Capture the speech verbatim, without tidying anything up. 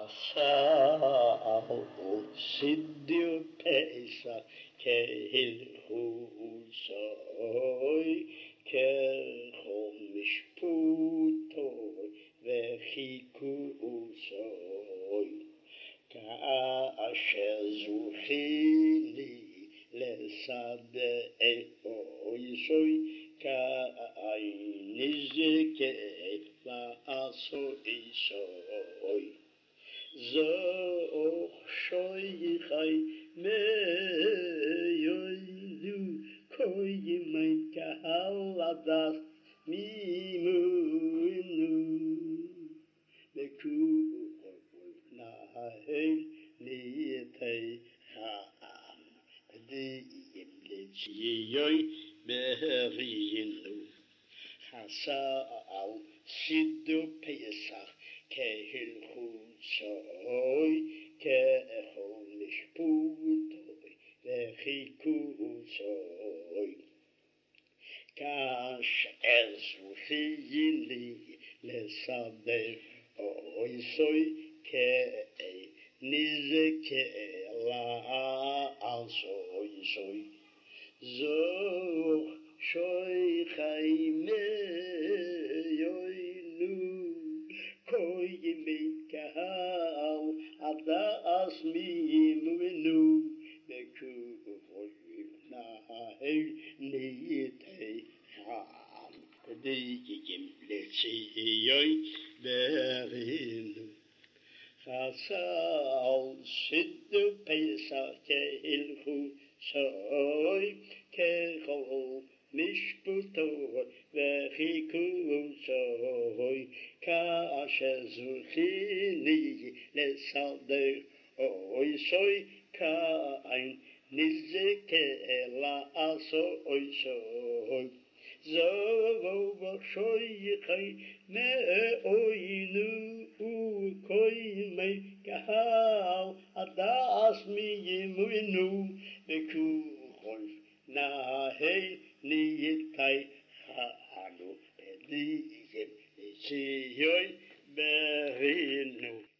חסאו סידו פסח כהלכו סוי ככל משפוטו וחיכו סוי כאשר זוכיני לסדה אוי סוי כאין נזכה לעשוי סוי זוך שוי חי מיילו קוי מיין קהל עדס מימונו לקו נהל ניתי חם דים לציוי ברינו חסאו סידו פסח כהלכו סוי ככל משפוטוי וחיכו סוי כאשר זוכיני לסדה אוי סוי כאין נזכה לעשוי סוי זוך שוי חי מיילו קוי מיין קהל עדס מימונו בקו נהל ניתי חם דים לציוי ברינו חסאו סידו פסח כהלכו סוי ככל משפוטו וחיכו סוי כאשר זוכיני לסדה אוי סוי כאין נזכה לעשוי סוי זוב שוי חי מאוינו קוי מי קהל עדס מימונו בכל נהל ניתי חנו בדים לציוי ברינו